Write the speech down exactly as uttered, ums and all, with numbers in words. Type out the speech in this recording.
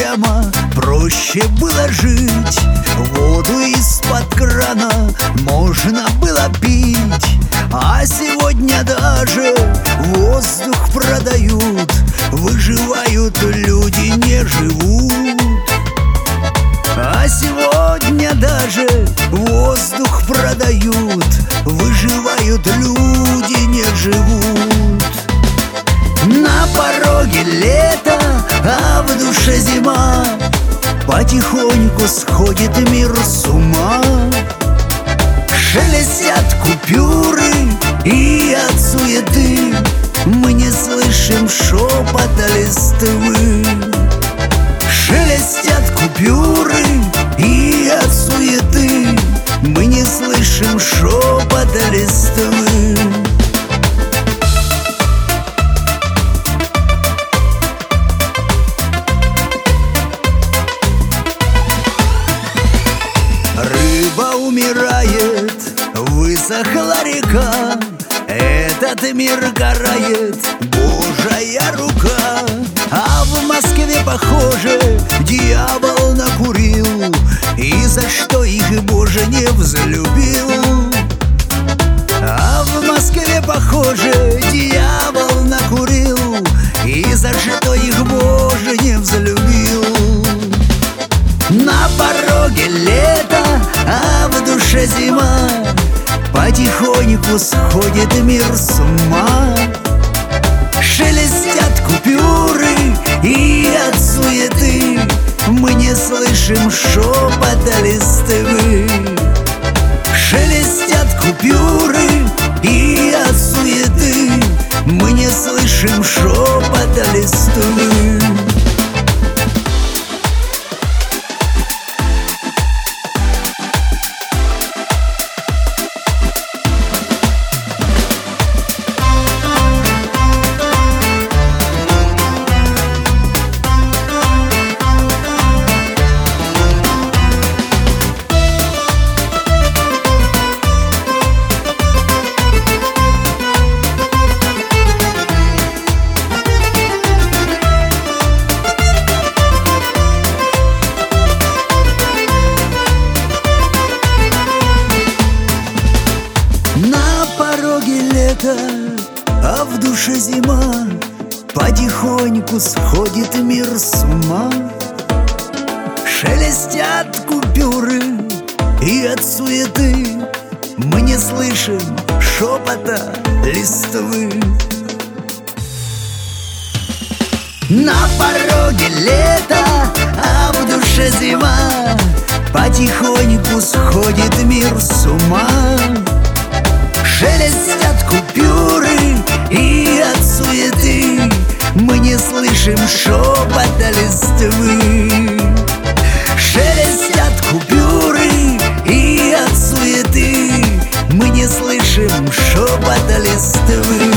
прямо, проще было жить. Воду из-под крана можно было пить, а сегодня даже воздух продают. Выживают люди, не живут. А сегодня даже воздух продают. Выживают люди, не живут. На пороге лето, а в душе зима. Потихоньку сходит мир с ума. Шелестят купюры, и от суеты мы не слышим шепота листвы. Шелестят купюры, и от суеты мы не слышим шепота листвы. Рыба умирает, высохла река. Этот мир карает Божья рука. А в Москве, похоже, дьявол накурил, и за что их Боже не взлюбил. А в Москве, похоже, дьявол накурил, и за что их Боже не взлюбил. На пороге лето, а в душе зима. Потихоньку сходит мир с ума. Шелестят купюры, и от суеты мы не слышим шепота листвы. Шелестят купюры, и от суеты мы не слышим шепота листвы. На пороге лето, а в душе зима. Потихоньку сходит мир с ума. Шелестят купюры, и от суеты мы не слышим шепота листвы. На пороге лето, а в душе зима. Потихоньку сходит мир с ума. Шелестят купюры, и от суеты мы не слышим шепота листвы. Шелестят купюры, и от суеты мы не слышим шепота листвы.